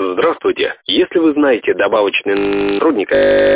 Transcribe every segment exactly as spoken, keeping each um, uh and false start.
Здравствуйте. Если вы знаете добавочный сотрудника...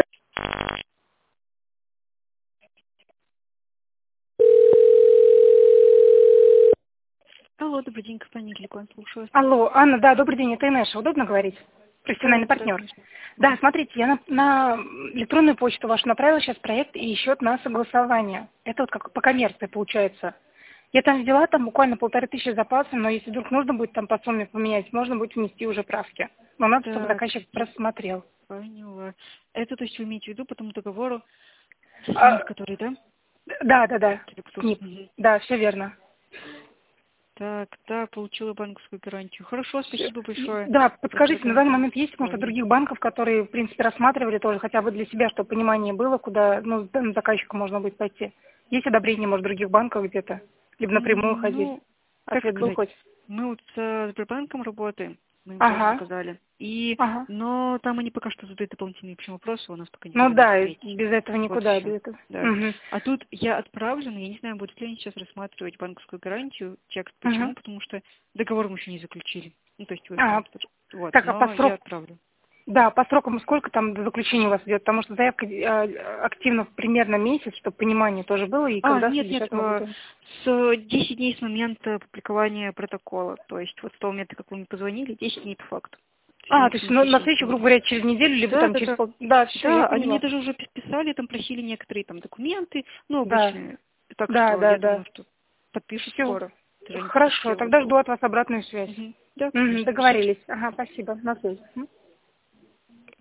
Алло, добрый день, компания Гликон, слушаю вас. Алло, Анна, да, добрый день, это Инесса. Удобно говорить? Профессиональный Да, да, партнер. конечно. Да, смотрите, я на, на электронную почту вашу направила сейчас проект и счет на согласование. Это вот как по коммерции получается. Я там взяла там буквально полторы тысячи запаса, но если вдруг нужно будет там по сумме поменять, можно будет внести уже правки. Но надо, чтобы Так, заказчик просмотрел. поняла. Это, то есть, вы имеете в виду по тому договору с А, НИП, который, да? да, да, да. Люксус. КНИП. Мгм. Да, все верно. Так, да, получила банковскую гарантию. Хорошо, спасибо большое. Да, за подскажите, на данный момент есть, может, от согласование. других банков, которые, в принципе, рассматривали тоже, хотя бы для себя, чтобы понимание было, куда, ну, с данным заказчиком можно будет пойти? Есть одобрение, может, других банков где-то? Либо напрямую М, ходить? Ну, как Ответ был сказать, хоть? мы вот с Сбербанком работаем, мы им тоже Ага, заказали. И, ага. но там они пока что задают дополнительные общем вопросы, у нас пока Ну никуда не да, и встретить. без этого Вот никуда, еще. без этого. Да. Угу, А тут я отправлена, я не знаю, будет ли они сейчас рассматривать банковскую гарантию, текст. угу. Почему? Потому что договор мы еще не заключили. Ну, то есть вы Ага. знаете. Вот, Так, а по но я срок, отправлю. да, по срокам сколько там до заключения у вас идет? Потому что заявка э, активно примерно месяц, чтобы понимание тоже было, и А, когда нет, нет, содержать могут. э, с десять дней с момента публикования протокола. То есть вот с того момента, как вы мне позвонили, десять дней по факту. То есть А, то есть ну, на максимум встречу, через грубо неделю. говоря, через неделю, либо Да, там да, через да. пол... Да, все, я Да, они мне поняла. даже уже пис- писали, там просили некоторые там документы, ну, Да, обычные. Так да, что да, я да. думаю, что подпишут Все. скоро. Даже они пока Хорошо, все тогда готовы. жду от вас обратную связь. Мгм. Да, Мгм, конечно, спасибо. договорились. Ага, спасибо. На связи. Мгм.